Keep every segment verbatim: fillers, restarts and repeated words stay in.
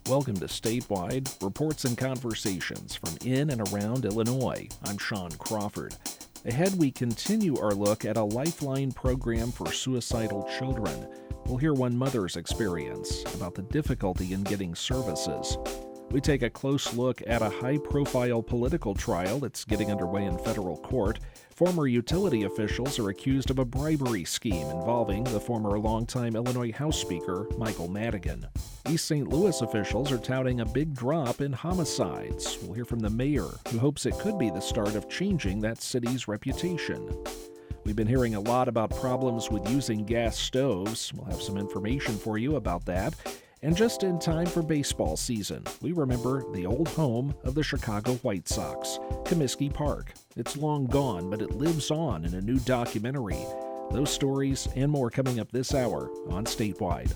Welcome to Statewide, reports and conversations from in and around Illinois. I'm Sean Crawford. Ahead, we continue our look at a Lifeline program for suicidal children. We'll hear one mother's experience about the difficulty in getting services. We take a close look at a high-profile political trial that's getting underway in federal court. Former utility officials are accused of a bribery scheme involving the former longtime Illinois House Speaker, Michael Madigan. East Saint Louis officials are touting a big drop in homicides. We'll hear from the mayor, who hopes it could be the start of changing that city's reputation. We've been hearing a lot about problems with using gas stoves. We'll have some information for you about that. And just in time for baseball season, we remember the old home of the Chicago White Sox, Comiskey Park. It's long gone, but it lives on in a new documentary. Those stories and more coming up this hour on Statewide.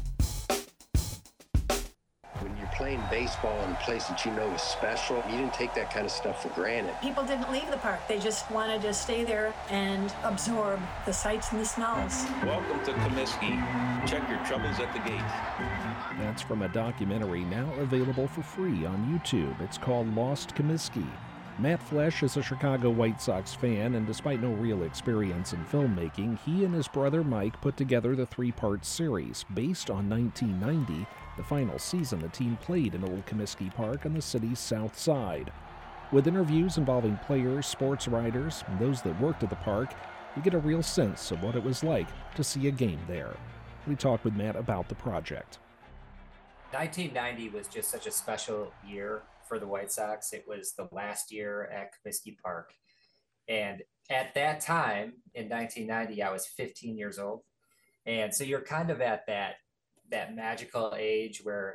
When you're playing baseball in a place that you know is special, you didn't take that kind of stuff for granted. People didn't leave the park. They just wanted to stay there and absorb the sights and the smells. Welcome to Comiskey. Check your troubles at the gate. That's from a documentary now available for free on YouTube. It's called Lost Comiskey. Matt Flesch is a Chicago White Sox fan, and despite no real experience in filmmaking, he and his brother Mike put together the three-part series based on nineteen ninety, the final season the team played in Old Comiskey Park on the city's south side. With interviews involving players, sports writers, and those that worked at the park, you get a real sense of what it was like to see a game there. We talked with Matt about the project. nineteen ninety was just such a special year for the White Sox. It was the last year at Comiskey Park. And at that time, in nineteen ninety, I was fifteen years old. And so you're kind of at that, that magical age where,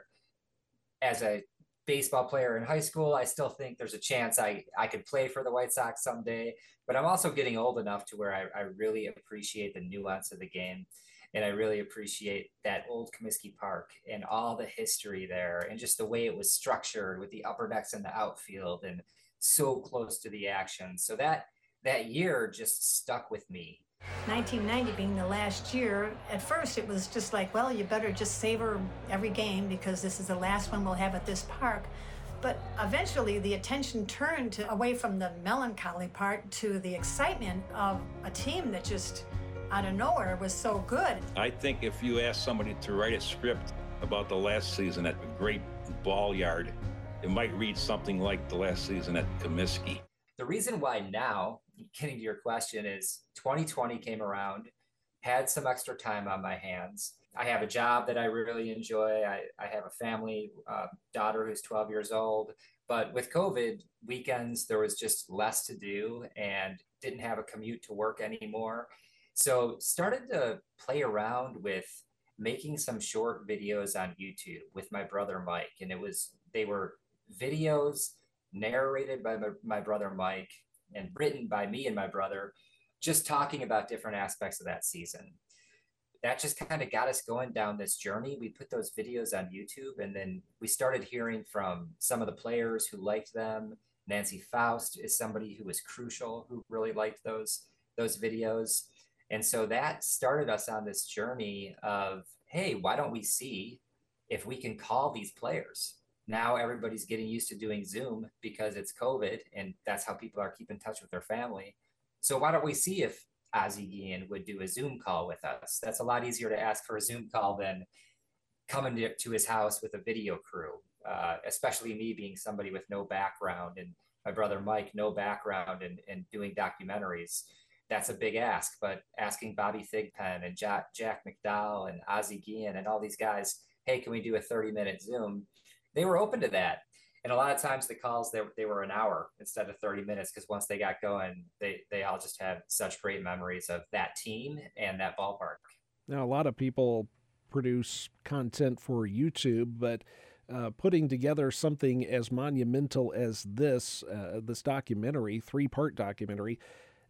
as a baseball player in high school, I still think there's a chance I, I could play for the White Sox someday. But I'm also getting old enough to where I, I really appreciate the nuance of the game. And I really appreciate that old Comiskey Park and all the history there and just the way it was structured with the upper decks in the outfield and so close to the action. So that that year just stuck with me. nineteen ninety being the last year, at first it was just like, well, you better just savor every game because this is the last one we'll have at this park. But eventually the attention turned to, away from the melancholy part to the excitement of a team that just out of nowhere was so good. I think if you ask somebody to write a script about the last season at the Great Ball Yard, it might read something like the last season at Comiskey. The reason why now, getting to your question, is twenty twenty came around, had some extra time on my hands. I have a job that I really enjoy. I, I have a family, uh, daughter who's twelve years old. But with COVID, weekends, there was just less to do and didn't have a commute to work anymore. So started to play around with making some short videos on YouTube with my brother Mike. And it was, they were videos narrated by my, my brother Mike and written by me and my brother, just talking about different aspects of that season. That just kind of got us going down this journey. We put those videos on YouTube, and then we started hearing from some of the players who liked them. Nancy Faust is somebody who was crucial, who really liked those, those videos. And so that started us on this journey of, hey, why don't we see if we can call these players? Now everybody's getting used to doing Zoom because it's COVID, and that's how people are keeping in touch with their family. So why don't we see if Ozzie Guillen would do a Zoom call with us? That's a lot easier to ask for a Zoom call than coming to, to his house with a video crew, uh, especially me being somebody with no background and my brother Mike, no background in, in doing documentaries. That's a big ask, but asking Bobby Thigpen and Jack, Jack McDowell and Ozzie Guillen and all these guys, hey, can we do a thirty minute Zoom? They were open to that. And a lot of times the calls, they, they were an hour instead of thirty minutes, because once they got going, they, they all just had such great memories of that team and that ballpark. Now, a lot of people produce content for YouTube, but uh, putting together something as monumental as this, uh, this documentary, three-part documentary,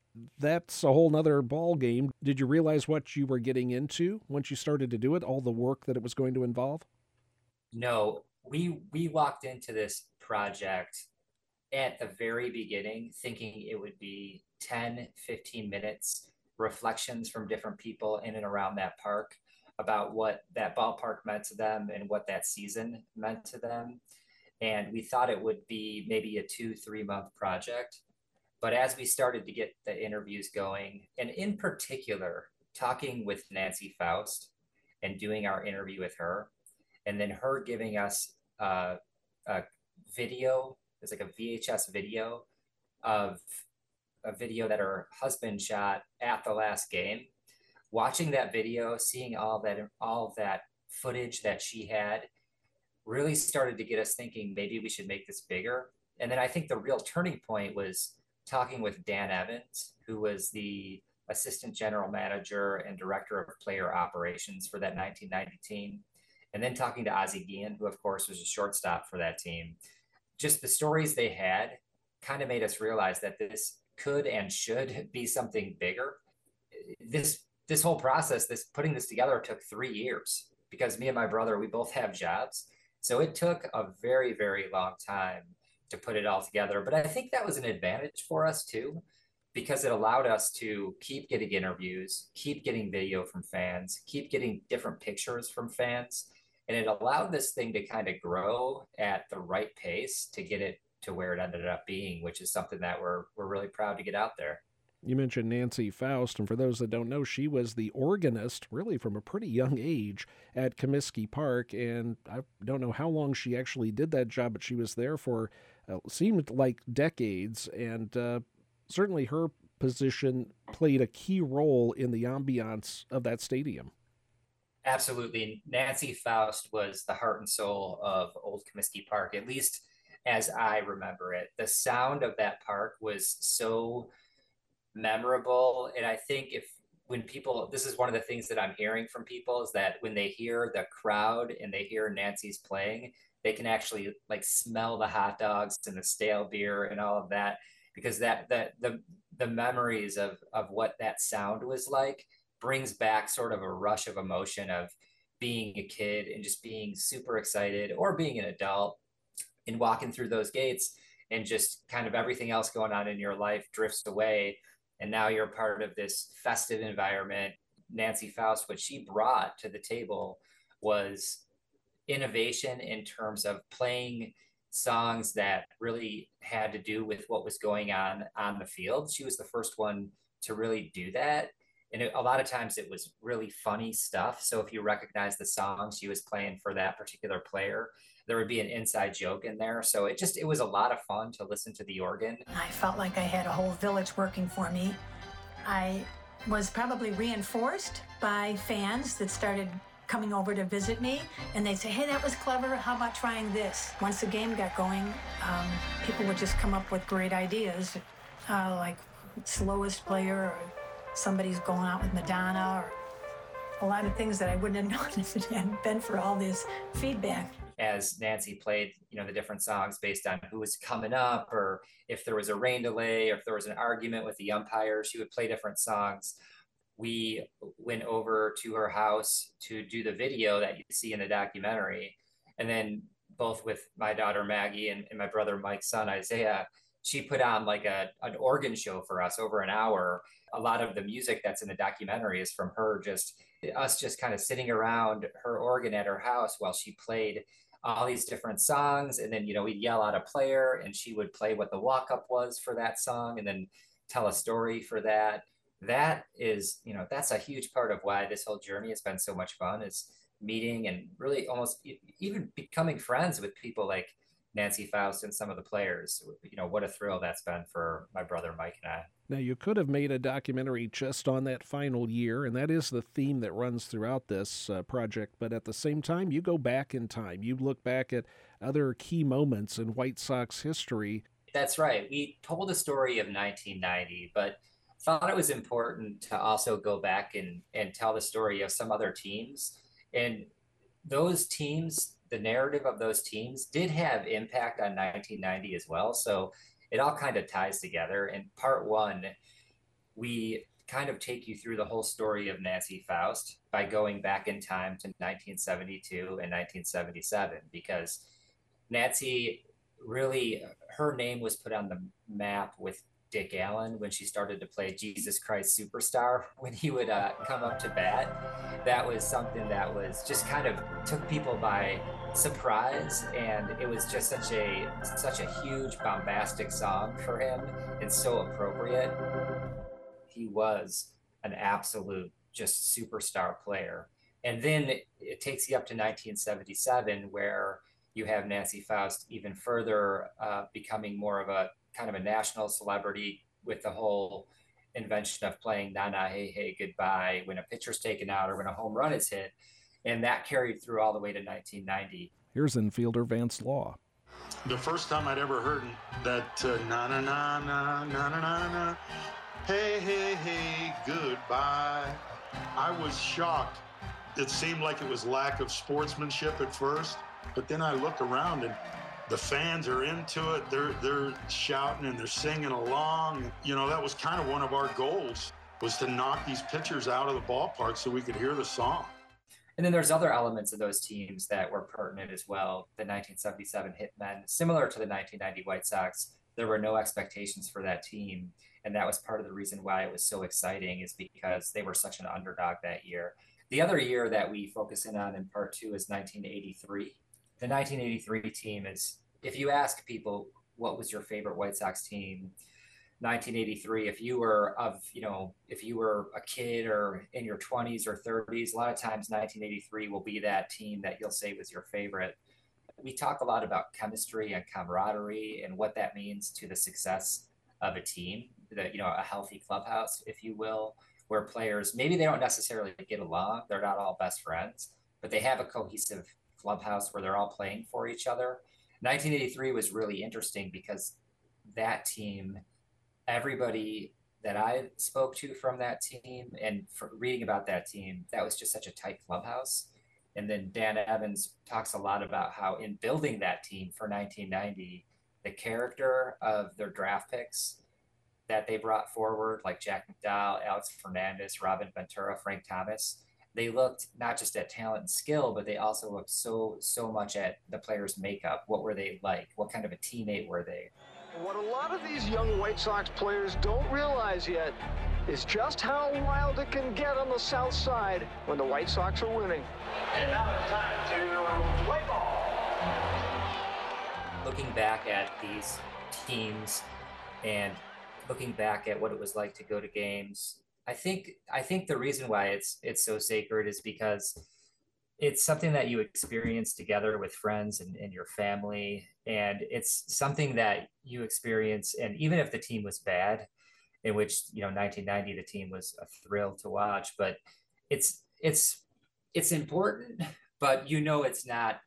that's a whole nother ball game. Did you realize what you were getting into once you started to do it, all the work that it was going to involve? No, we we walked into this project at the very beginning thinking it would be ten, fifteen minutes, reflections from different people in and around that park. about what that ballpark meant to them and what that season meant to them. And we thought it would be maybe a two, three month project. But as we started to get the interviews going, and in particular, talking with Nancy Faust and doing our interview with her, and then her giving us uh, a video, it's like a V H S video of a video that her husband shot at the last game. Watching that video, seeing all that, all of that footage that she had really started to get us thinking maybe we should make this bigger. And then I think the real turning point was talking with Dan Evans, who was the assistant general manager and director of player operations for that nineteen ninety team. And then talking to Ozzie Guillen, who of course was a shortstop for that team. Just the stories they had kind of made us realize that this could and should be something bigger. This this whole process, this putting this together took three years because me and my brother, we both have jobs. So it took a very, very long time to put it all together. But I think that was an advantage for us too, because it allowed us to keep getting interviews, keep getting video from fans, keep getting different pictures from fans. And it allowed this thing to kind of grow at the right pace to get it to where it ended up being, which is something that we're we're really proud to get out there. You mentioned Nancy Faust, and for those that don't know, she was the organist, really from a pretty young age, at Comiskey Park, and I don't know how long she actually did that job, but she was there for, uh, seemed like decades, and uh, certainly her position played a key role in the ambiance of that stadium. Absolutely. Nancy Faust was the heart and soul of Old Comiskey Park, at least as I remember it. The sound of that park was so memorable. And I think if when people, this is one of the things that I'm hearing from people is that when they hear the crowd and they hear Nancy's playing, they can actually like smell the hot dogs and the stale beer and all of that, because that, that the, the memories of, of what that sound was like brings back sort of a rush of emotion of being a kid and just being super excited, or being an adult and walking through those gates and just kind of everything else going on in your life drifts away. And now you're part of this festive environment. Nancy Faust, what she brought to the table was innovation in terms of playing songs that really had to do with what was going on on the field. She was the first one to really do that. And it, a lot of times it was really funny stuff. So if you recognize the song she was playing for that particular player, there would be an inside joke in there. So it just, it was a lot of fun to listen to the organ. I felt like I had a whole village working for me. I was probably reinforced by fans that started coming over to visit me, and they'd say, hey, that was clever, how about trying this? Once the game got going, um, people would just come up with great ideas, uh, like slowest player, or somebody's going out with Madonna, or a lot of things that I wouldn't have known if it hadn't been for all this feedback. As Nancy played, you know, the different songs based on who was coming up, or if there was a rain delay, or if there was an argument with the umpire, she would play different songs. We went over to her house to do the video that you see in the documentary. And then both with my daughter Maggie and, and my brother Mike's son Isaiah, she put on like a an organ show for us over an hour. A lot of the music that's in the documentary is from her, just us just kind of sitting around her organ at her house while she played all these different songs. And then, you know, we'd yell out a player and she would play what the walk-up was for that song and then tell a story for that. That is, you know, that's a huge part of why this whole journey has been so much fun, is meeting and really almost even becoming friends with people like Nancy Faust and some of the players. You know, what a thrill that's been for my brother Mike and I. Now, you could have made a documentary just on that final year, and that is the theme that runs throughout this uh, project. But at the same time, you go back in time. You look back at other key moments in White Sox history. That's right. We told the story of nineteen ninety, but thought it was important to also go back and, and tell the story of some other teams. And those teams, the narrative of those teams did have impact on nineteen ninety as well. So it all kind of ties together. In part one, we kind of take you through the whole story of Nancy Faust by going back in time to nineteen seventy-two and nineteen seventy-seven, because Nancy really, her name was put on the map with Dick Allen when she started to play Jesus Christ Superstar when he would uh, come up to bat. That was something that was just kind of took people by surprise, and it was just such a such a huge bombastic song for him and so appropriate. He was an absolute just superstar player. And then it, it takes you up to nineteen seventy-seven, where you have Nancy Faust even further uh, becoming more of a kind of a national celebrity with the whole invention of playing Na Na Hey Hey Goodbye when a pitcher's taken out or when a home run is hit. And that carried through all the way to nineteen ninety. Here's infielder Vance Law. The first time I'd ever heard that uh, na na na na na na na na hey hey hey goodbye, I was shocked. It seemed like it was lack of sportsmanship at first, but then I look around and the fans are into it. They're they're shouting and they're singing along. You know, that was kind of one of our goals, was to knock these pitchers out of the ballpark so we could hear the song. And then there's other elements of those teams that were pertinent as well. The nineteen seventy-seven Hitmen, similar to the nineteen ninety White Sox, there were no expectations for that team. And that was part of the reason why it was so exciting, is because they were such an underdog that year. The other year that we focus in on in part two is nineteen eighty-three. The nineteen eighty-three team is, if you ask people, what was your favorite White Sox team? nineteen eighty-three, if you were of, you know, if you were a kid or in your twenties or thirties, a lot of times nineteen eighty-three will be that team that you'll say was your favorite. We talk a lot about chemistry and camaraderie and what that means to the success of a team, that, you know, a healthy clubhouse, if you will, where players, maybe they don't necessarily get along. They're not all best friends, but they have a cohesive clubhouse where they're all playing for each other. nineteen eighty-three was really interesting because that team, everybody that I spoke to from that team and for reading about that team, that was just such a tight clubhouse. And then Dan Evans talks a lot about how in building that team for nineteen ninety, the character of their draft picks that they brought forward, like Jack McDowell, Alex Fernandez, Robin Ventura, Frank Thomas, they looked not just at talent and skill, but they also looked so, so much at the players' makeup. What were they like? What kind of a teammate were they? What a lot of these young White Sox players don't realize yet is just how wild it can get on the south side when the White Sox are winning. And now it's time to play ball. Looking back at these teams and looking back at what it was like to go to games, I think I think the reason why it's it's so sacred is because it's something that you experience together with friends and, and your family. And it's something that you experience. And even if the team was bad, in which, you know, nineteen ninety, the team was a thrill to watch, but it's, it's, it's important, but you know, it's not,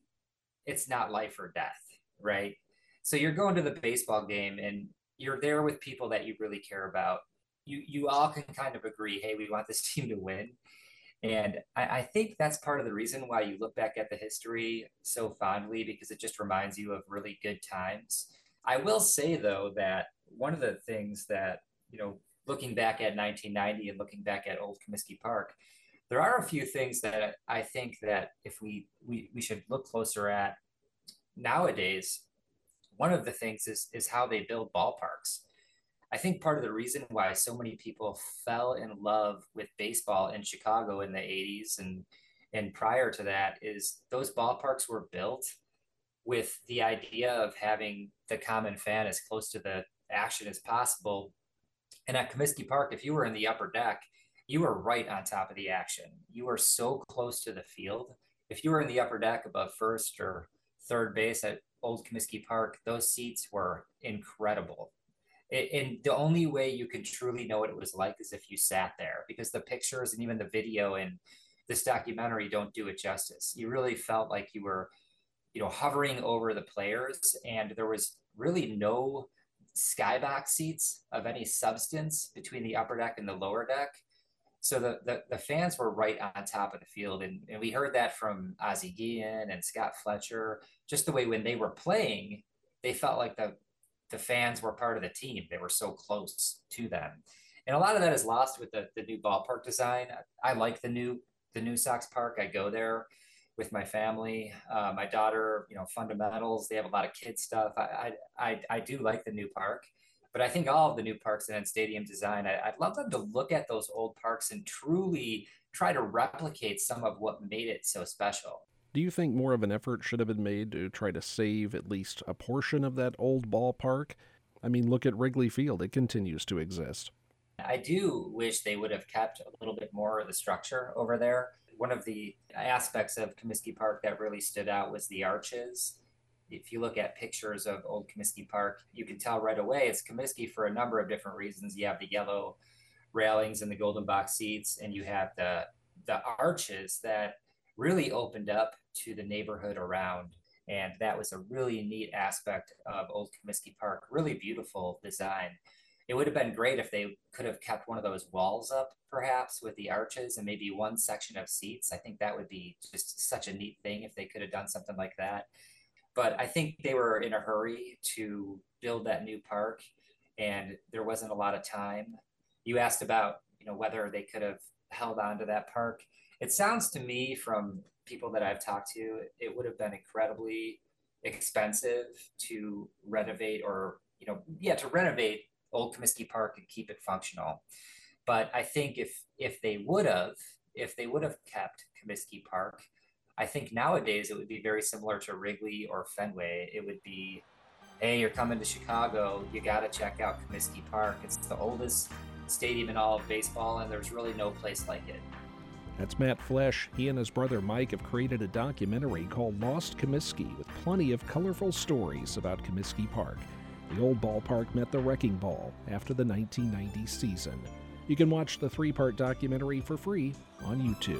it's not life or death, right? So you're going to the baseball game and you're there with people that you really care about. You, you all can kind of agree, hey, we want this team to win. And I, I think that's part of the reason why you look back at the history so fondly, because it just reminds you of really good times. I will say, though, that one of the things that, you know, looking back at nineteen ninety and looking back at Old Comiskey Park, there are a few things that I think that if we, we, we should look closer at nowadays. One of the things is, is how they build ballparks. I think part of the reason why so many people fell in love with baseball in Chicago in the eighties and, and prior to that is those ballparks were built with the idea of having the common fan as close to the action as possible. And at Comiskey Park, if you were in the upper deck, you were right on top of the action. You were so close to the field. If you were in the upper deck above first or third base at Old Comiskey Park, those seats were incredible. And the only way you could truly know what it was like is if you sat there, because the pictures and even the video in this documentary don't do it justice. You really felt like you were, you know, hovering over the players, and there was really no skybox seats of any substance between the upper deck and the lower deck. So the, the, the fans were right on top of the field. And, and we heard that from Ozzie Guillen and Scott Fletcher, just the way when they were playing, they felt like the, the fans were part of the team. They were so close to them. And a lot of that is lost with the, the new ballpark design. I like the new, the new Sox Park. I go there with my family. Uh, my daughter, you know, fundamentals, they have a lot of kid stuff. I, I, I, I do like the new park. But I think all of the new parks and stadium design, I, I'd love them to look at those old parks and truly try to replicate some of what made it so special. Do you think more of an effort should have been made to try to save at least a portion of that old ballpark? I mean, look at Wrigley Field. It continues to exist. I do wish they would have kept a little bit more of the structure over there. One of the aspects of Comiskey Park that really stood out was the arches. If you look at pictures of old Comiskey Park, you can tell right away it's Comiskey for a number of different reasons. You have the yellow railings and the golden box seats, and you have the the arches that really opened up to the neighborhood around. And that was a really neat aspect of old Comiskey Park, really beautiful design. It would have been great if they could have kept one of those walls up, perhaps, with the arches and maybe one section of seats. I think that would be just such a neat thing if they could have done something like that. But I think they were in a hurry to build that new park, and there wasn't a lot of time. You asked about, you know, whether they could have held on to that park. It sounds to me from people that I've talked to, it would have been incredibly expensive to renovate or, you know, yeah, to renovate old Comiskey Park and keep it functional. But I think if if they would have, if they would have kept Comiskey Park, I think nowadays it would be very similar to Wrigley or Fenway. It would be, hey, you're coming to Chicago, you got to check out Comiskey Park. It's the oldest stadium in all of baseball, and there's really no place like it. That's Matt Flesch. He and his brother Mike have created a documentary called Lost Comiskey with plenty of colorful stories about Comiskey Park. The old ballpark met the wrecking ball after the nineteen ninety season. You can watch the three-part documentary for free on YouTube.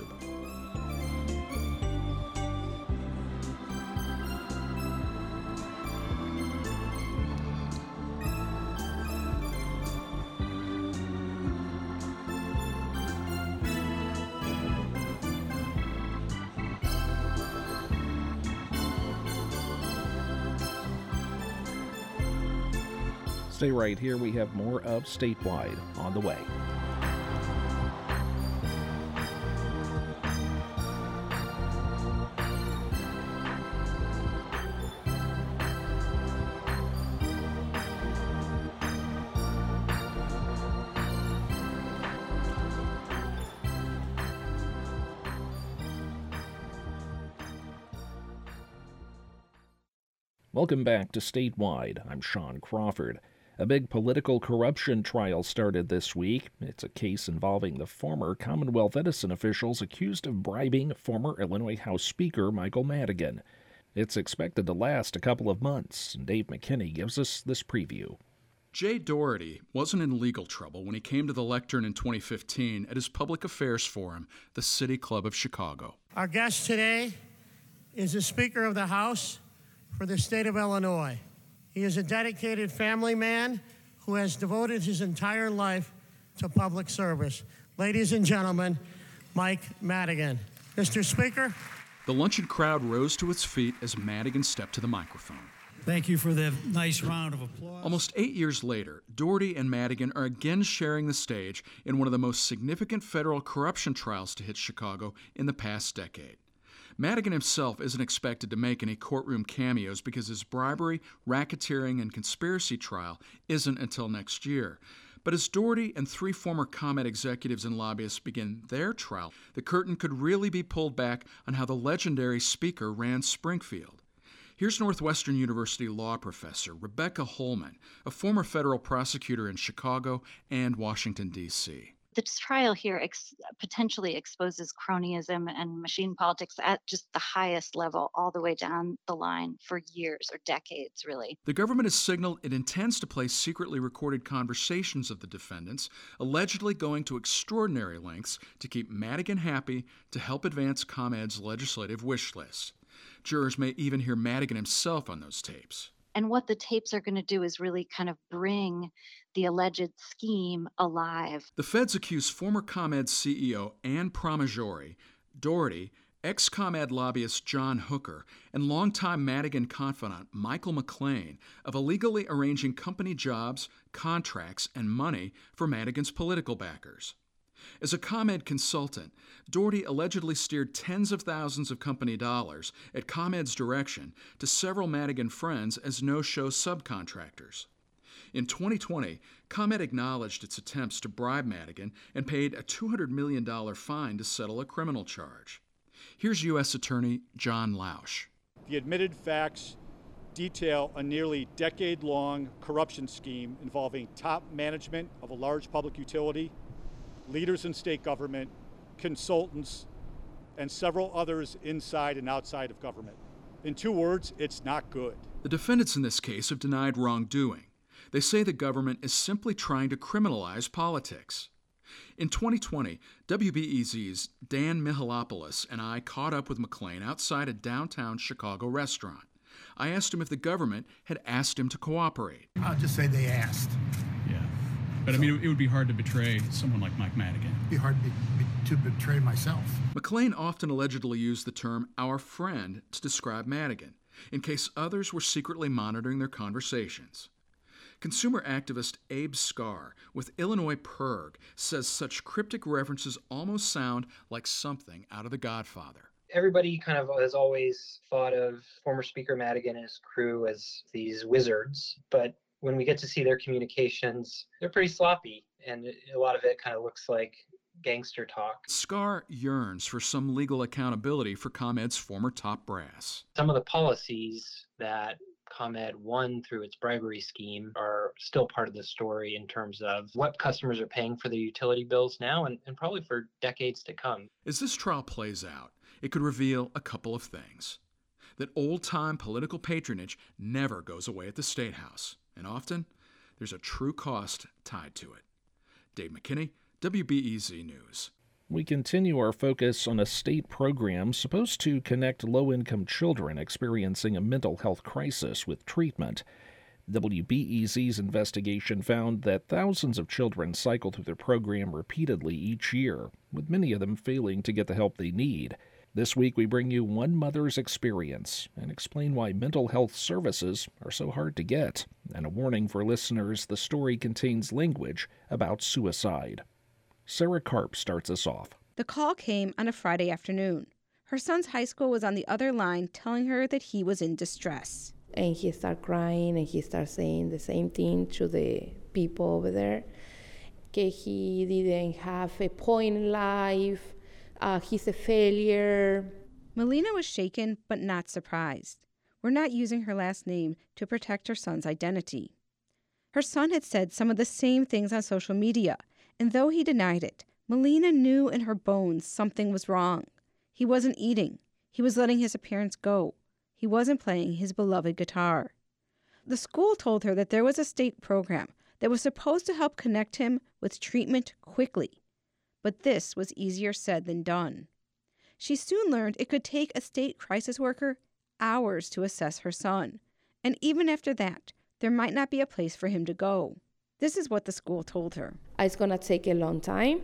Stay right here. We have more of Statewide on the way. Welcome back to Statewide. I'm Sean Crawford. A big political corruption trial started this week. It's a case involving the former Commonwealth Edison officials accused of bribing former Illinois House Speaker Michael Madigan. It's expected to last a couple of months, and Dave McKinney gives us this preview. Jay Doherty wasn't in legal trouble when he came to the lectern in twenty fifteen at his public affairs forum, the City Club of Chicago. Our guest today is the Speaker of the House for the state of Illinois. He is a dedicated family man who has devoted his entire life to public service. Ladies and gentlemen, Mike Madigan. Mister Speaker. The luncheon crowd rose to its feet as Madigan stepped to the microphone. Thank you for the nice round of applause. Almost eight years later, Doherty and Madigan are again sharing the stage in one of the most significant federal corruption trials to hit Chicago in the past decade. Madigan himself isn't expected to make any courtroom cameos because his bribery, racketeering, and conspiracy trial isn't until next year. But as Doherty and three former ComEd executives and lobbyists begin their trial, the curtain could really be pulled back on how the legendary speaker ran Springfield. Here's Northwestern University law professor Rebecca Holman, a former federal prosecutor in Chicago and Washington, D C This trial here ex- potentially exposes cronyism and machine politics at just the highest level, all the way down the line for years or decades, really. The government has signaled it intends to play secretly recorded conversations of the defendants, allegedly going to extraordinary lengths to keep Madigan happy to help advance ComEd's legislative wish list. Jurors may even hear Madigan himself on those tapes. And what the tapes are going to do is really kind of bring the alleged scheme alive. The feds accuse former ComEd C E O Ann Pramaggiore, Doherty, ex-ComEd lobbyist John Hooker, and longtime Madigan confidant Michael McLean of illegally arranging company jobs, contracts, and money for Madigan's political backers. As a ComEd consultant, Doherty allegedly steered tens of thousands of company dollars at ComEd's direction to several Madigan friends as no-show subcontractors. In twenty twenty, ComEd acknowledged its attempts to bribe Madigan and paid a two hundred million dollars fine to settle a criminal charge. Here's U S Attorney John Lausch. The admitted facts detail a nearly decade-long corruption scheme involving top management of a large public utility, leaders in state government, consultants, and several others inside and outside of government. In two words, it's not good. The defendants in this case have denied wrongdoing. They say the government is simply trying to criminalize politics. In twenty twenty, W B E Z's Dan Mihalopoulos and I caught up with McLean outside a downtown Chicago restaurant. I asked him if the government had asked him to cooperate. I'll just say they asked. Yeah. But I mean, it would be hard to betray someone like Mike Madigan. It'd be hard to, be, to betray myself. McLean often allegedly used the term our friend to describe Madigan, in case others were secretly monitoring their conversations. Consumer activist Abe Scar with Illinois Perg says such cryptic references almost sound like something out of The Godfather. Everybody kind of has always thought of former Speaker Madigan and his crew as these wizards, but when we get to see their communications, they're pretty sloppy, and a lot of it kind of looks like gangster talk. Scar yearns for some legal accountability for ComEd's former top brass. Some of the policies that ComEd won through its bribery scheme are still part of the story in terms of what customers are paying for their utility bills now and, and probably for decades to come. As this trial plays out, it could reveal a couple of things. That old-time political patronage never goes away at the State House, and often there's a true cost tied to it. Dave McKinney, W B E Z News. We continue our focus on a state program supposed to connect low-income children experiencing a mental health crisis with treatment. W B E Z's investigation found that thousands of children cycle through the program repeatedly each year, with many of them failing to get the help they need. This week we bring you one mother's experience and explain why mental health services are so hard to get, and a warning for listeners the story contains language about suicide. Sarah Karp starts us off. The call came on a Friday afternoon. Her son's high school was on the other line telling her that he was in distress. And he started crying and he started saying the same thing to the people over there. Que he didn't have a point in life. Uh, he's a failure. Melina was shaken but not surprised. We're not using her last name to protect her son's identity. Her son had said some of the same things on social media, and though he denied it, Melina knew in her bones something was wrong. He wasn't eating. He was letting his appearance go. He wasn't playing his beloved guitar. The school told her that there was a state program that was supposed to help connect him with treatment quickly. But this was easier said than done. She soon learned it could take a state crisis worker hours to assess her son, and even after that, there might not be a place for him to go. This is what the school told her. It's going to take a long time,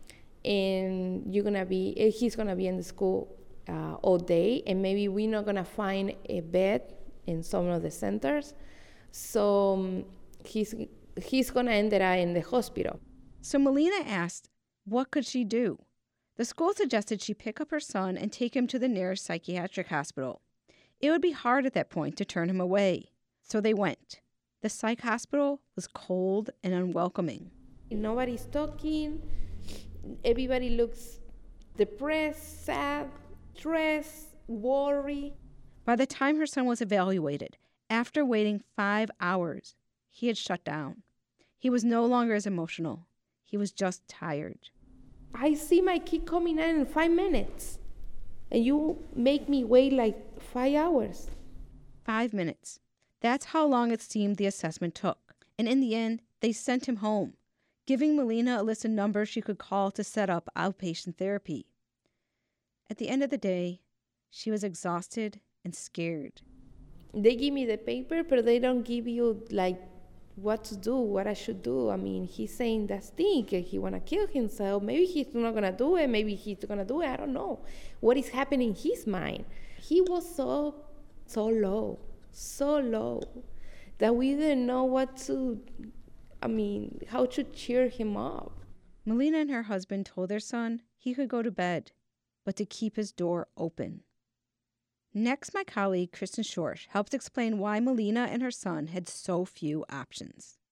and you're gonna be, he's going to be in the school uh, all day, and maybe we're not going to find a bed in some of the centers, so um, he's, he's going to end up in the hospital. So Melina asked, what could she do? The school suggested she pick up her son and take him to the nearest psychiatric hospital. It would be hard at that point to turn him away. So they went. The psych hospital was cold and unwelcoming. Nobody's talking. Everybody looks depressed, sad, stressed, worried. By the time her son was evaluated, after waiting five hours, he had shut down. He was no longer as emotional. He was just tired. I see my kid coming in in five minutes, and you make me wait like five hours. Five minutes. That's how long it seemed the assessment took. And in the end, they sent him home, giving Melina a list of numbers she could call to set up outpatient therapy. At the end of the day, she was exhausted and scared. They give me the paper, but they don't give you, like, what to do, what I should do. I mean, he's saying that thing, he want to kill himself. Maybe he's not going to do it. Maybe he's going to do it. I don't know. What is happening in his mind? He was so, so low, so low, that we didn't know what to, I mean, how to cheer him up. Melina and her husband told their son he could go to bed, but to keep his door open. Next, my colleague, Kristen Short, helps explain why Melina and her son had so few options.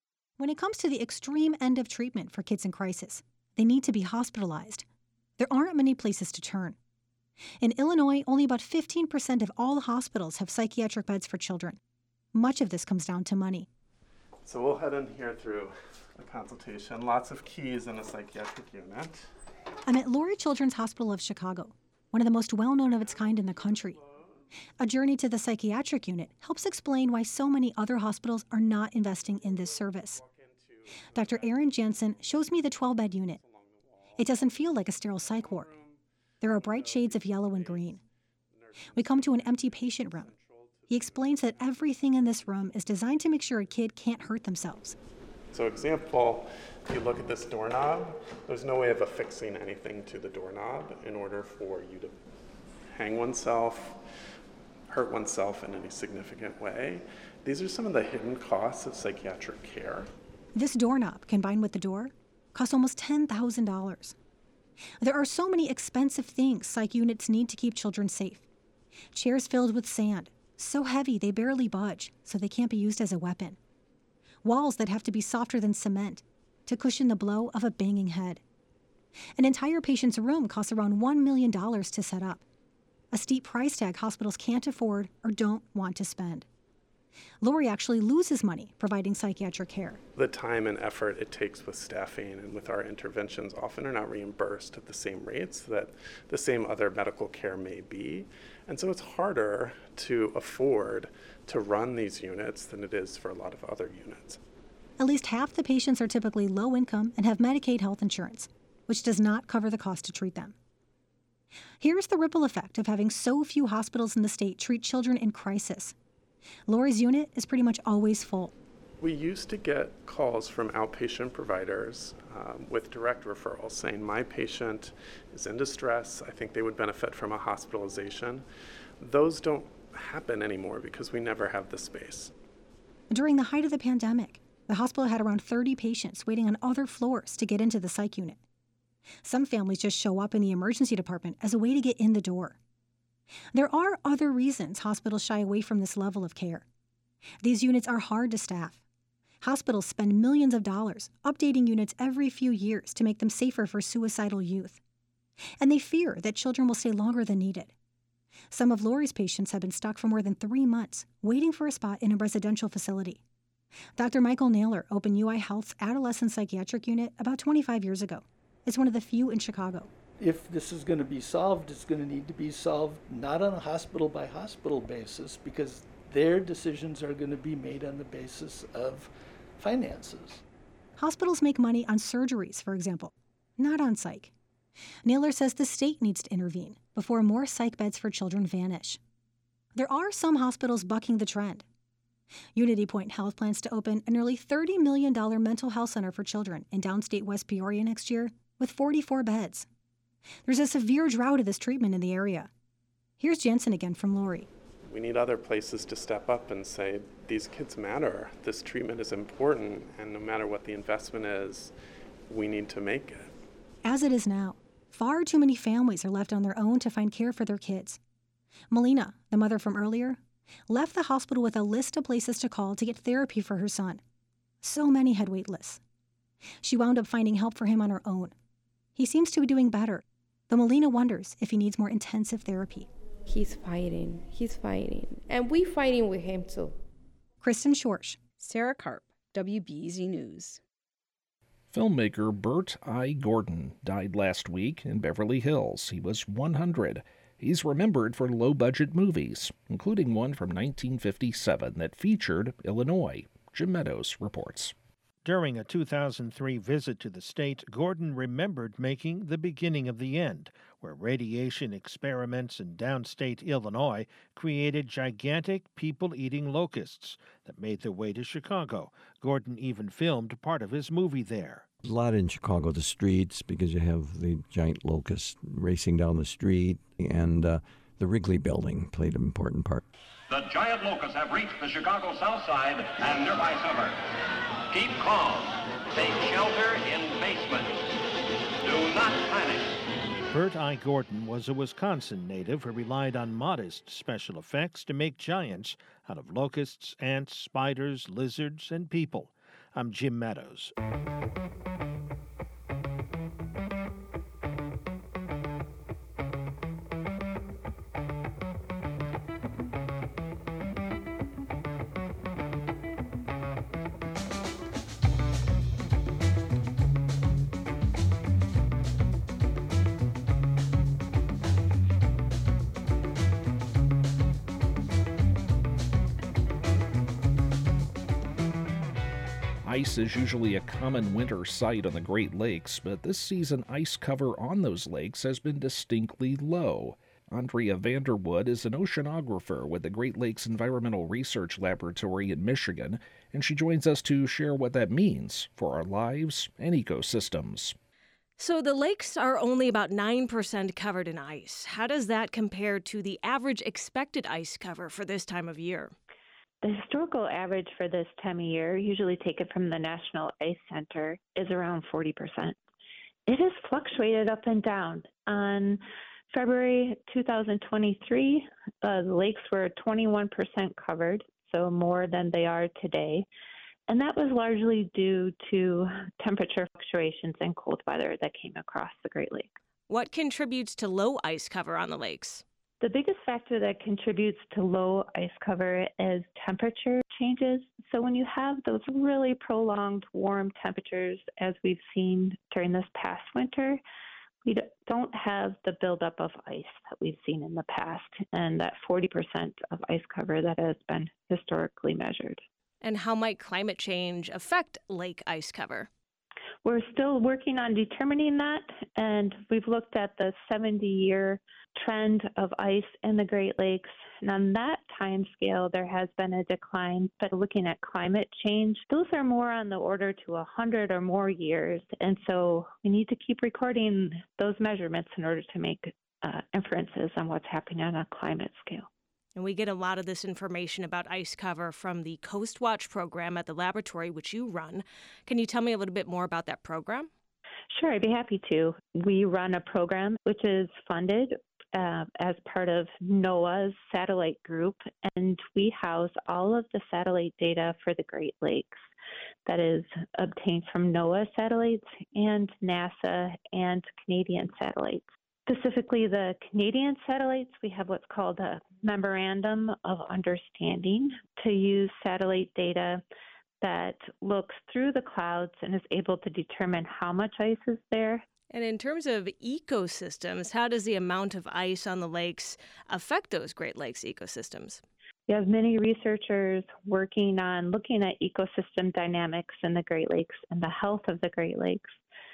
When it comes to the extreme end of treatment for kids in crisis, they need to be hospitalized. There aren't many places to turn. In Illinois, only about fifteen percent of all hospitals have psychiatric beds for children. Much of this comes down to money. So we'll head in here through a consultation. Lots of keys in a psychiatric unit. I'm at Lurie Children's Hospital of Chicago, one of the most well-known of its kind in the country. A journey to the psychiatric unit helps explain why so many other hospitals are not investing in this service. Doctor Aaron Jensen shows me the twelve-bed unit. It doesn't feel like a sterile psych ward. There are bright shades of yellow and green. We come to an empty patient room. He explains that everything in this room is designed to make sure a kid can't hurt themselves. So example, if you look at this doorknob, there's no way of affixing anything to the doorknob in order for you to hang oneself, hurt oneself in any significant way. These are some of the hidden costs of psychiatric care. This doorknob, combined with the door, costs almost ten thousand dollars. There are so many expensive things psych units need to keep children safe. Chairs filled with sand, so heavy they barely budge, so they can't be used as a weapon. Walls that have to be softer than cement to cushion the blow of a banging head. An entire patient's room costs around one million dollars to set up, a steep price tag hospitals can't afford or don't want to spend. Lurie actually loses money providing psychiatric care. The time and effort it takes with staffing and with our interventions often are not reimbursed at the same rates that the same other medical care may be. And so it's harder to afford to run these units than it is for a lot of other units. At least half the patients are typically low income and have Medicaid health insurance, which does not cover the cost to treat them. Here's the ripple effect of having so few hospitals in the state treat children in crisis. Lurie's unit is pretty much always full. We used to get calls from outpatient providers um, with direct referrals saying, my patient is in distress, I think they would benefit from a hospitalization. Those don't happen anymore because we never have the space. During the height of the pandemic, the hospital had around thirty patients waiting on other floors to get into the psych unit. Some families just show up in the emergency department as a way to get in the door. There are other reasons hospitals shy away from this level of care. These units are hard to staff. Hospitals spend millions of dollars updating units every few years to make them safer for suicidal youth. And they fear that children will stay longer than needed. Some of Lurie's patients have been stuck for more than three months, waiting for a spot in a residential facility. Doctor Michael Naylor opened U I Health's adolescent psychiatric unit about twenty-five years ago. It's one of the few in Chicago. If this is going to be solved, it's going to need to be solved not on a hospital-by-hospital basis, because their decisions are going to be made on the basis of finances. Hospitals make money on surgeries, for example, not on psych. Naylor says the state needs to intervene before more psych beds for children vanish. There are some hospitals bucking the trend. Unity Point Health plans to open a nearly thirty million dollars mental health center for children in downstate West Peoria next year with forty-four beds. There's a severe drought of this treatment in the area. Here's Jensen again from Lurie. We need other places to step up and say, these kids matter, this treatment is important, and no matter what the investment is, we need to make it. As it is now, far too many families are left on their own to find care for their kids. Melina, the mother from earlier, left the hospital with a list of places to call to get therapy for her son. So many had wait lists. She wound up finding help for him on her own. He seems to be doing better, though Melina wonders if he needs more intensive therapy. He's fighting. He's fighting. And we're fighting with him, too. Kristen Schorsch. Sarah Karp, W B E Z News. Filmmaker Bert I. Gordon died last week in Beverly Hills. He was one hundred. He's remembered for low-budget movies, including one from nineteen fifty-seven that featured Illinois. Jim Meadows reports. During a two thousand three visit to the state, Gordon remembered making The Beginning of the End, where radiation experiments in downstate Illinois created gigantic people-eating locusts that made their way to Chicago. Gordon even filmed part of his movie there. A lot in Chicago, the streets, because you have the giant locusts racing down the street, and uh, the Wrigley Building played an important part. The giant locusts have reached the Chicago South Side and nearby suburbs. Keep calm. Take shelter in basements. Do not panic. Bert I. Gordon was a Wisconsin native who relied on modest special effects to make giants out of locusts, ants, spiders, lizards, and people. I'm Jim Meadows. Ice is usually a common winter sight on the Great Lakes, but this season ice cover on those lakes has been distinctly low. Andrea Vanderwood is an oceanographer with the Great Lakes Environmental Research Laboratory in Michigan, and she joins us to share what that means for our lives and ecosystems. So the lakes are only about nine percent covered in ice. How does that compare to the average expected ice cover for this time of year? The historical average for this time of year, usually taken from the National Ice Center, is around forty percent. It has fluctuated up and down. On February two thousand twenty-three, uh, the lakes were twenty-one percent covered, so more than they are today. And that was largely due to temperature fluctuations and cold weather that came across the Great Lakes. What contributes to low ice cover on the lakes? The biggest factor that contributes to low ice cover is temperature changes. So when you have those really prolonged warm temperatures, as we've seen during this past winter, we don't have the buildup of ice that we've seen in the past, and that forty percent of ice cover that has been historically measured. And how might climate change affect lake ice cover? We're still working on determining that, and we've looked at the seventy-year trend of ice in the Great Lakes. And on that time scale, there has been a decline. But looking at climate change, those are more on the order to one hundred or more years. And so we need to keep recording those measurements in order to make uh, inferences on what's happening on a climate scale. And we get a lot of this information about ice cover from the Coast Watch program at the laboratory, which you run. Can you tell me a little bit more about that program? Sure, I'd be happy to. We run a program which is funded uh, as part of NOAA's satellite group, and we house all of the satellite data for the Great Lakes that is obtained from NOAA satellites and NASA and Canadian satellites. Specifically, the Canadian satellites, we have what's called a Memorandum of Understanding to use satellite data that looks through the clouds and is able to determine how much ice is there. And in terms of ecosystems, how does the amount of ice on the lakes affect those Great Lakes ecosystems? We have many researchers working on looking at ecosystem dynamics in the Great Lakes and the health of the Great Lakes.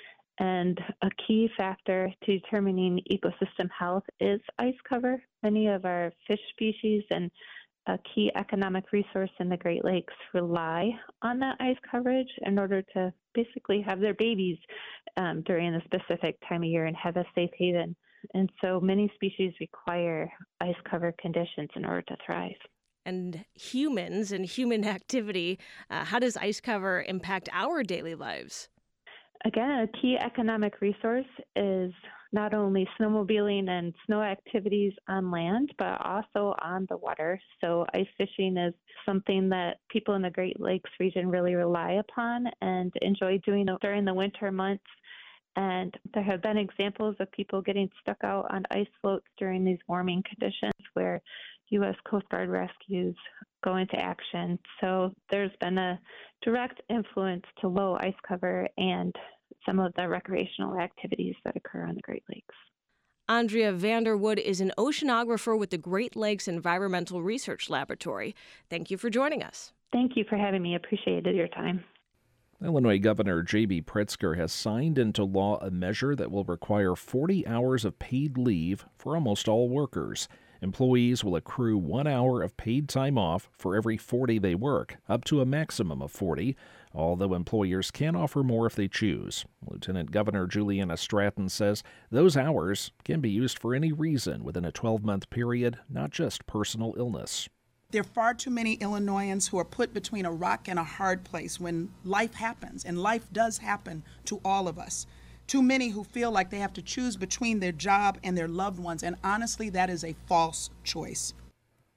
And a key factor to determining ecosystem health is ice cover. Many of our fish species and a key economic resource in the Great Lakes rely on that ice coverage in order to basically have their babies um, during a specific time of year and have a safe haven. And so many species require ice cover conditions in order to thrive. And humans and human activity, uh, how does ice cover impact our daily lives? Again, a key economic resource is not only snowmobiling and snow activities on land, but also on the water. So ice fishing is something that people in the Great Lakes region really rely upon and enjoy doing during the winter months. And there have been examples of people getting stuck out on ice floats during these warming conditions where U S Coast Guard rescues go into action. So there's been a direct influence to low ice cover and some of the recreational activities that occur on the Great Lakes. Andrea Vanderwood is an oceanographer with the Great Lakes Environmental Research Laboratory. Thank you for joining us. Thank you for having me. Appreciated your time. Illinois Governor J B Pritzker has signed into law a measure that will require forty hours of paid leave for almost all workers. Employees will accrue one hour of paid time off for every forty they work, up to a maximum of forty, although employers can offer more if they choose. Lieutenant Governor Juliana Stratton says those hours can be used for any reason within a twelve-month period, not just personal illness. There are far too many Illinoisans who are put between a rock and a hard place when life happens, and life does happen to all of us. Too many who feel like they have to choose between their job and their loved ones, and honestly, that is a false choice.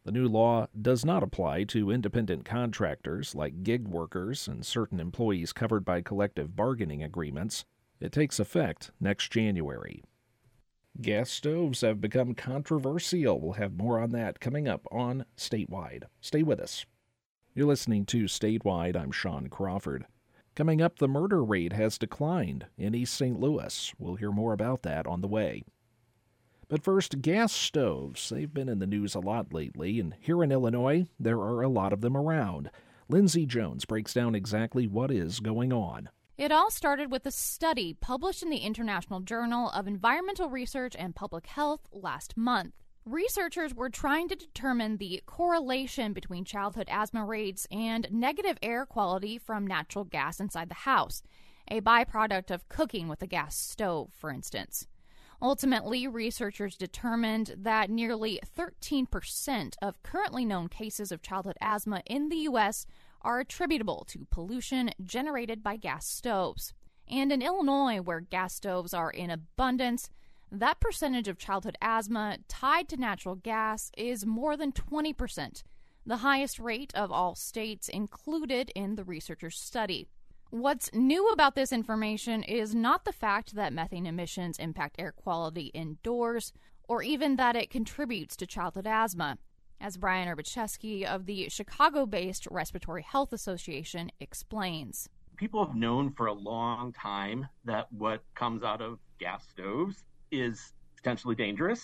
The new law does not apply to independent contractors like gig workers and certain employees covered by collective bargaining agreements. It takes effect next January. Gas stoves have become controversial. We'll have more on that coming up on Statewide. Stay with us. You're listening to Statewide. I'm Sean Crawford. Coming up, the murder rate has declined in East Saint Louis. We'll hear more about that on the way. But first, gas stoves. They've been in the news a lot lately, and here in Illinois, there are a lot of them around. Lindsay Jones breaks down exactly what is going on. It all started with a study published in the International Journal of Environmental Research and Public Health last month. Researchers were trying to determine the correlation between childhood asthma rates and negative air quality from natural gas inside the house, a byproduct of cooking with a gas stove, for instance. Ultimately, researchers determined that nearly thirteen percent of currently known cases of childhood asthma in the U S are attributable to pollution generated by gas stoves. And in Illinois, where gas stoves are in abundance, that percentage of childhood asthma tied to natural gas is more than twenty percent, the highest rate of all states included in the researchers' study. What's new about this information is not the fact that methane emissions impact air quality indoors, or even that it contributes to childhood asthma, as Brian Urbacheski of the Chicago-based Respiratory Health Association explains. People have known for a long time that what comes out of gas stoves is potentially dangerous.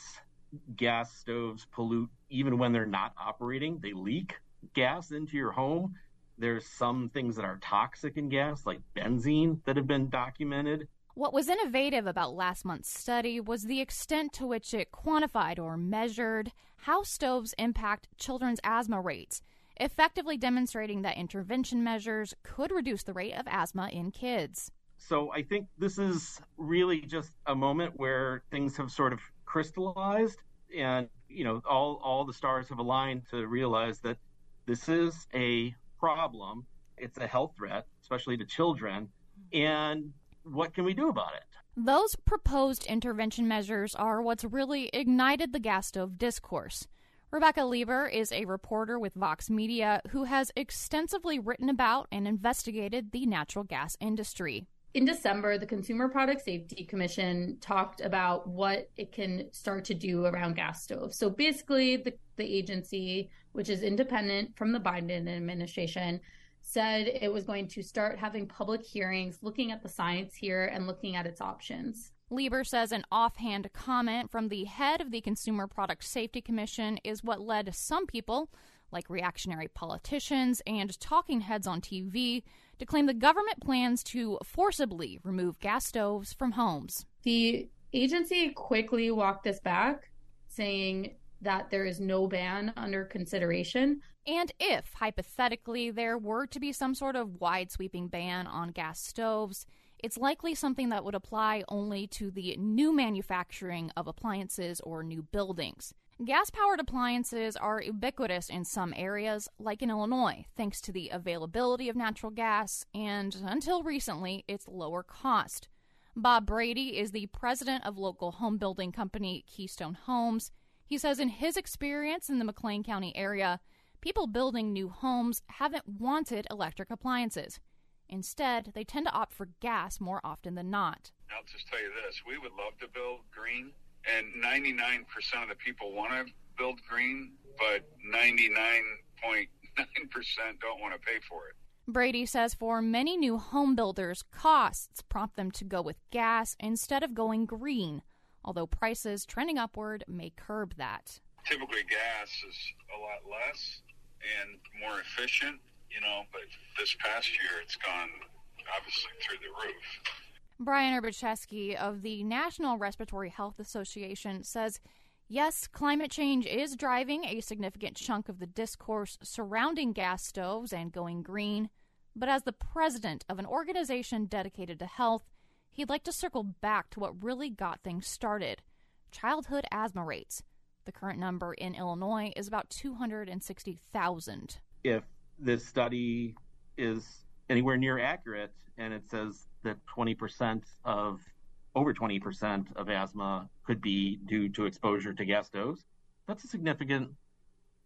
Gas stoves pollute even when they're not operating. They leak gas into your home. There's some things that are toxic in gas, like benzene, that have been documented. What was innovative about last month's study was the extent to which it quantified or measured how stoves impact children's asthma rates, effectively demonstrating that intervention measures could reduce the rate of asthma in kids. So I think this is really just a moment where things have sort of crystallized and, you know, all, all the stars have aligned to realize that this is a problem. It's a health threat, especially to children. And what can we do about it? Those proposed intervention measures are what's really ignited the gas stove discourse. Rebecca Lieber is a reporter with Vox Media who has extensively written about and investigated the natural gas industry. In December, the Consumer Product Safety Commission talked about what it can start to do around gas stoves. So basically, the, the agency, which is independent from the Biden administration, said it was going to start having public hearings, looking at the science here and looking at its options. Lieber says an offhand comment from the head of the Consumer Product Safety Commission is what led some people, like reactionary politicians and talking heads on T V, to claim the government plans to forcibly remove gas stoves from homes. The agency quickly walked this back, saying that there is no ban under consideration. And if, hypothetically, there were to be some sort of wide-sweeping ban on gas stoves, it's likely something that would apply only to the new manufacturing of appliances or new buildings. Gas-powered appliances are ubiquitous in some areas, like in Illinois, thanks to the availability of natural gas and, until recently, its lower cost. Bob Brady is the president of local home building company Keystone Homes. He says in his experience in the McLean County area, people building new homes haven't wanted electric appliances. Instead, they tend to opt for gas more often than not. I'll just tell you this, we would love to build green, and ninety-nine percent of the people want to build green, but ninety-nine point nine percent don't want to pay for it. Brady says for many new home builders, costs prompt them to go with gas instead of going green, although prices trending upward may curb that. Typically gas is a lot less and more efficient, you know, but this past year it's gone obviously through the roof. Brian Urbacheski of the National Respiratory Health Association says, yes, climate change is driving a significant chunk of the discourse surrounding gas stoves and going green, but as the president of an organization dedicated to health, he'd like to circle back to what really got things started, childhood asthma rates. The current number in Illinois is about two hundred sixty thousand. If this study is anywhere near accurate and it says that twenty percent of, over twenty percent of asthma could be due to exposure to gas stoves, that's a significant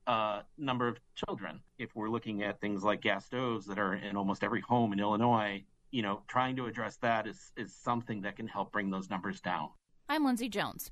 uh, number of children. If we're looking at things like gas stoves that are in almost every home in Illinois, you know, trying to address that is, is something that can help bring those numbers down. I'm Lindsay Jones.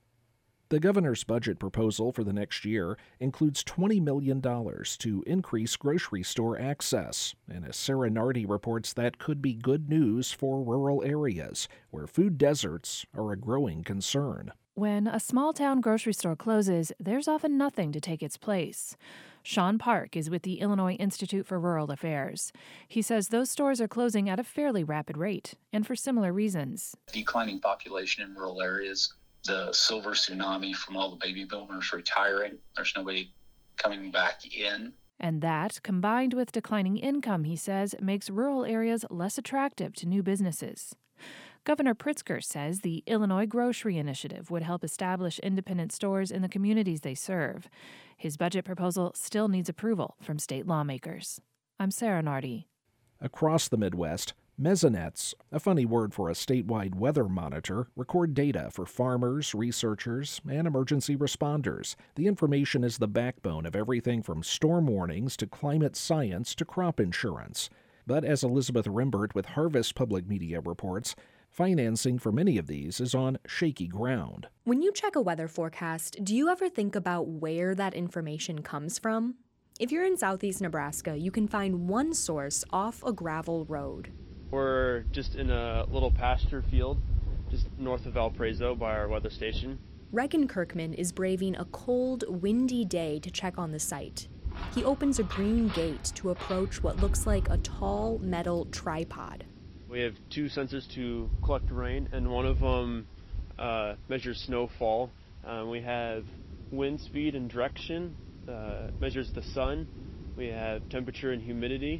The governor's budget proposal for the next year includes twenty million dollars to increase grocery store access, and as Sarah Nardi reports, that could be good news for rural areas where food deserts are a growing concern. When a small-town grocery store closes, there's often nothing to take its place. Sean Park is with the Illinois Institute for Rural Affairs. He says those stores are closing at a fairly rapid rate, and for similar reasons. Declining population in rural areas, the silver tsunami from all the baby boomers retiring, there's nobody coming back in. And that, combined with declining income, he says, makes rural areas less attractive to new businesses. Governor Pritzker says the Illinois Grocery Initiative would help establish independent stores in the communities they serve. His budget proposal still needs approval from state lawmakers. I'm Sarah Nardi. Across the Midwest, mesonettes, a funny word for a statewide weather monitor, record data for farmers, researchers, and emergency responders. The information is the backbone of everything from storm warnings to climate science to crop insurance. But as Elizabeth Rimbert with Harvest Public Media reports, financing for many of these is on shaky ground. When you check a weather forecast, do you ever think about where that information comes from? If you're in southeast Nebraska, you can find one source off a gravel road. We're just in a little pasture field just north of Valparaiso by our weather station. Regan Kirkman is braving a cold, windy day to check on the site. He opens a green gate to approach what looks like a tall metal tripod. We have two sensors to collect rain, and one of them uh, measures snowfall. Uh, we have wind speed and direction, uh, measures the sun. We have temperature and humidity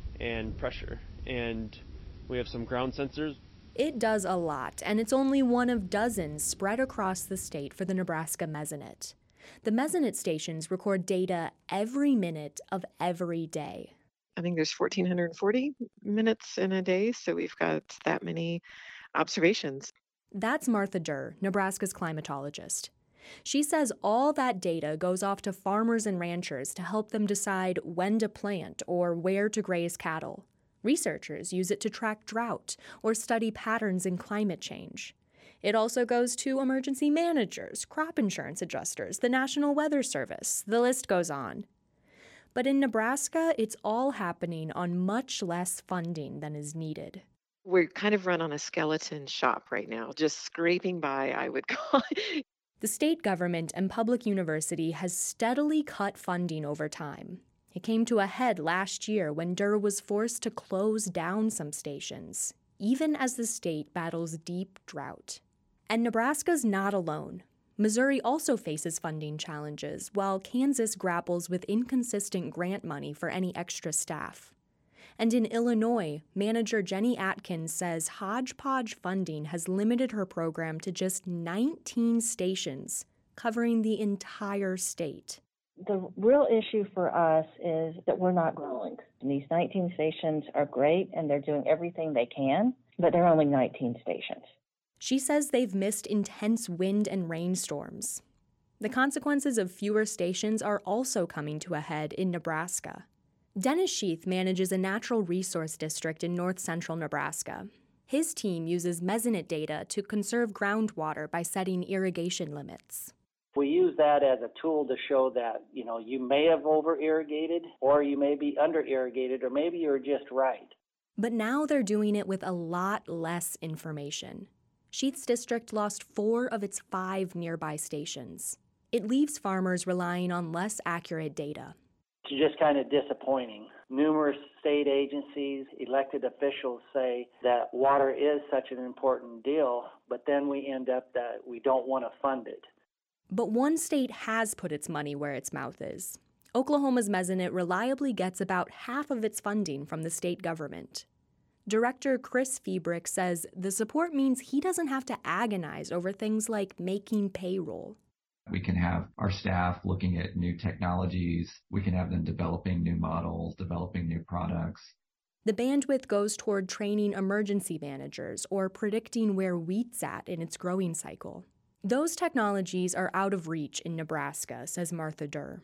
and pressure. And we have some ground sensors. It does a lot, and it's only one of dozens spread across the state for the Nebraska Mesonet. The Mesonet stations record data every minute of every day. I think there's one thousand four hundred forty minutes in a day, so we've got that many observations. That's Martha Durr, Nebraska's climatologist. She says all that data goes off to farmers and ranchers to help them decide when to plant or where to graze cattle. Researchers use it to track drought or study patterns in climate change. It also goes to emergency managers, crop insurance adjusters, the National Weather Service. The list goes on. But in Nebraska, it's all happening on much less funding than is needed. We're kind of run on a skeleton shop right now, just scraping by, I would call it. The state government and public university has steadily cut funding over time. It came to a head last year when Durr was forced to close down some stations, even as the state battles deep drought. And Nebraska's not alone. Missouri also faces funding challenges, while Kansas grapples with inconsistent grant money for any extra staff. And in Illinois, manager Jenny Atkins says hodgepodge funding has limited her program to just nineteen stations, covering the entire state. The real issue for us is that we're not growing. And these nineteen stations are great, and they're doing everything they can, but they're only nineteen stations. She says they've missed intense wind and rainstorms. The consequences of fewer stations are also coming to a head in Nebraska. Dennis Sheath manages a natural resource district in north-central Nebraska. His team uses Mesonet data to conserve groundwater by setting irrigation limits. We use that as a tool to show that, you know, you may have over-irrigated, or you may be under-irrigated, or maybe you're just right. But now they're doing it with a lot less information. Sheath's district lost four of its five nearby stations. It leaves farmers relying on less accurate data. It's just kind of disappointing. Numerous state agencies, elected officials say that water is such an important deal, but then we end up that we don't want to fund it. But one state has put its money where its mouth is. Oklahoma's Mesonet reliably gets about half of its funding from the state government. Director Chris Fiebrick says the support means he doesn't have to agonize over things like making payroll. We can have our staff looking at new technologies. We can have them developing new models, developing new products. The bandwidth goes toward training emergency managers or predicting where wheat's at in its growing cycle. Those technologies are out of reach in Nebraska, says Martha Durr.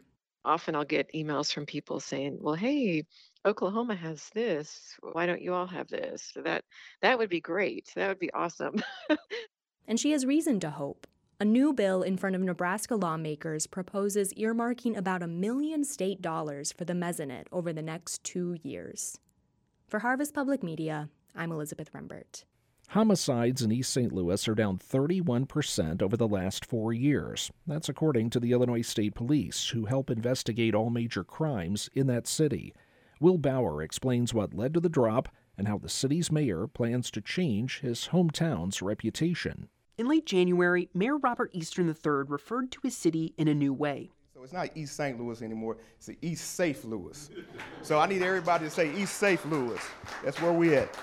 Often I'll get emails from people saying, well, hey, Oklahoma has this. Why don't you all have this? So that that would be great. That would be awesome. And she has reason to hope. A new bill in front of Nebraska lawmakers proposes earmarking about a million state dollars for the Mesonet over the next two years. For Harvest Public Media, I'm Elizabeth Rembert. Homicides in East Saint Louis are down thirty-one percent over the last four years. That's according to the Illinois State Police, who help investigate all major crimes in that city. Will Bauer explains what led to the drop and how the city's mayor plans to change his hometown's reputation. In late January, Mayor Robert Eastern the third referred to his city in a new way. So it's not East Saint Louis anymore, it's the East Safe Louis. So I need everybody to say East Safe Louis. That's where we at.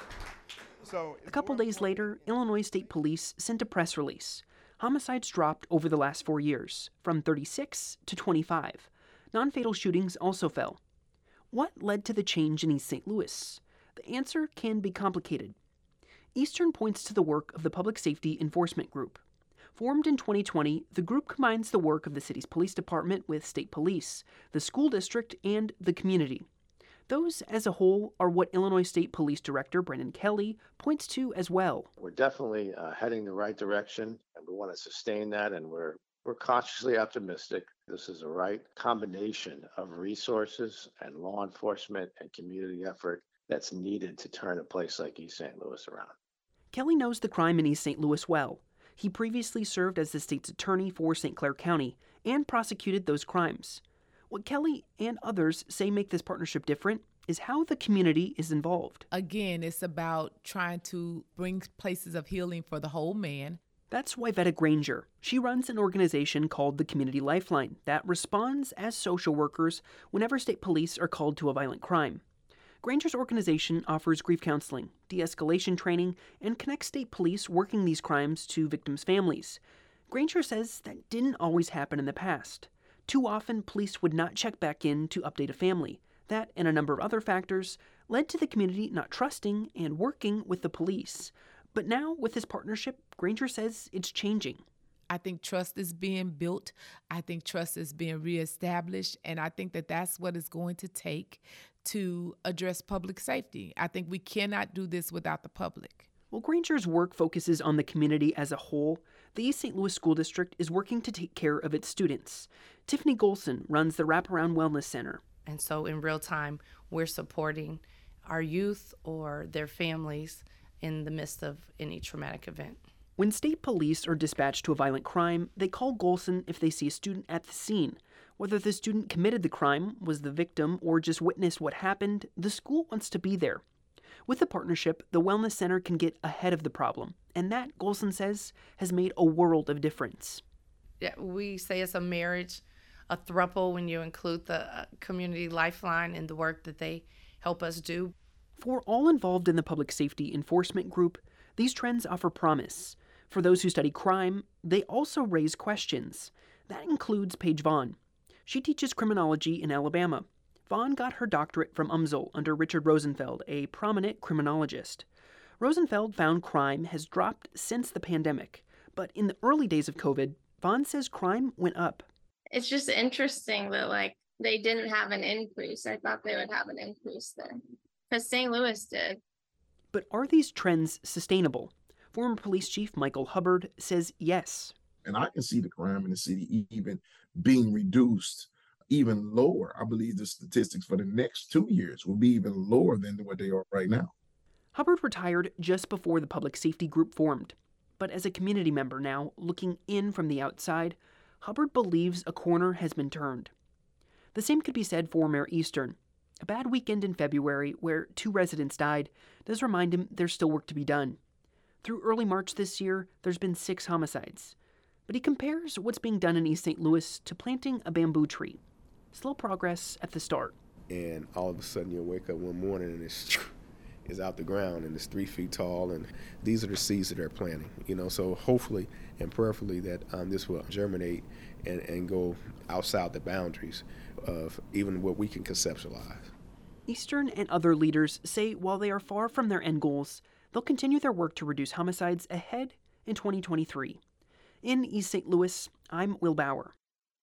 So a couple days later, Illinois State Police sent a press release. Homicides dropped over the last four years, from thirty-six to twenty-five. Non-fatal shootings also fell. What led to the change in East Saint Louis? The answer can be complicated. Eastern points to the work of the Public Safety Enforcement Group. Formed in twenty twenty, the group combines the work of the city's police department with state police, the school district, and the community. Those, as a whole, are what Illinois State Police Director Brendan Kelly points to as well. We're definitely uh, heading the right direction, and we want to sustain that, and we're we're cautiously optimistic. This is the right combination of resources and law enforcement and community effort that's needed to turn a place like East Saint Louis around. Kelly knows the crime in East Saint Louis well. He previously served as the state's attorney for Saint Clair County and prosecuted those crimes. What Kelly and others say make this partnership different is how the community is involved. Again, it's about trying to bring places of healing for the whole man. That's Wyvetta Granger. She runs an organization called the Community Lifeline that responds as social workers whenever state police are called to a violent crime. Granger's organization offers grief counseling, de-escalation training, and connects state police working these crimes to victims' families. Granger says that didn't always happen in the past. Too often, police would not check back in to update a family. That, and a number of other factors, led to the community not trusting and working with the police. But now, with this partnership, Granger says it's changing. I think trust is being built. I think trust is being reestablished. And I think that that's what it's going to take to address public safety. I think we cannot do this without the public. While Granger's work focuses on the community as a whole, the East Saint Louis School District is working to take care of its students. Tiffany Golson runs the Wraparound Wellness Center. And so in real time, we're supporting our youth or their families in the midst of any traumatic event. When state police are dispatched to a violent crime, they call Golson if they see a student at the scene. Whether the student committed the crime, was the victim, or just witnessed what happened, the school wants to be there. With the partnership, the Wellness Center can get ahead of the problem, and that, Golson says, has made a world of difference. Yeah, we say it's a marriage, a throuple when you include the Community Lifeline and the work that they help us do. For all involved in the Public Safety Enforcement Group, these trends offer promise. For those who study crime, they also raise questions. That includes Paige Vaughn. She teaches criminology in Alabama. Vaughn got her doctorate from U M S L under Richard Rosenfeld, a prominent criminologist. Rosenfeld found crime has dropped since the pandemic, but in the early days of COVID, Vaughn says crime went up. It's just interesting that, like, they didn't have an increase. I thought they would have an increase there, because Saint Louis did. But are these trends sustainable? Former police chief Michael Hubbard says yes. And I can see the crime in the city even being reduced even lower. I believe the statistics for the next two years will be even lower than what they are right now. Hubbard retired just before the public safety group formed. But as a community member now, looking in from the outside, Hubbard believes a corner has been turned. The same could be said for Mayor Eastern. A bad weekend in February, where two residents died, does remind him there's still work to be done. Through early March this year, there's been six homicides. But he compares what's being done in East Saint Louis to planting a bamboo tree. Slow progress at the start. And all of a sudden you'll wake up one morning and it's, it's out the ground and it's three feet tall, and these are the seeds that they're planting. You know, so hopefully and prayerfully that um, this will germinate and, and go outside the boundaries of even what we can conceptualize. Eastern and other leaders say while they are far from their end goals, they'll continue their work to reduce homicides ahead in twenty twenty-three. In East Saint Louis, I'm Will Bauer.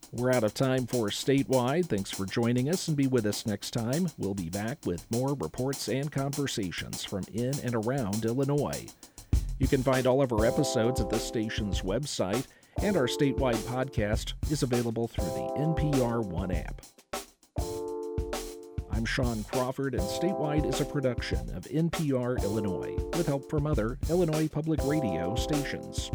We're out of time for Statewide. Thanks for joining us, and be with us next time. We'll be back with more reports and conversations from in and around Illinois. You can find all of our episodes at this station's website, and our Statewide podcast is available through the N P R One app. I'm Sean Crawford, and Statewide is a production of N P R Illinois, with help from other Illinois public radio stations.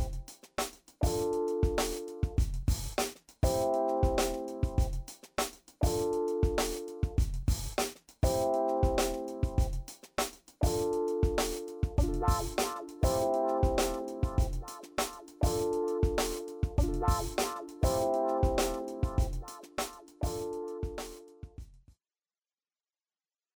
Bye.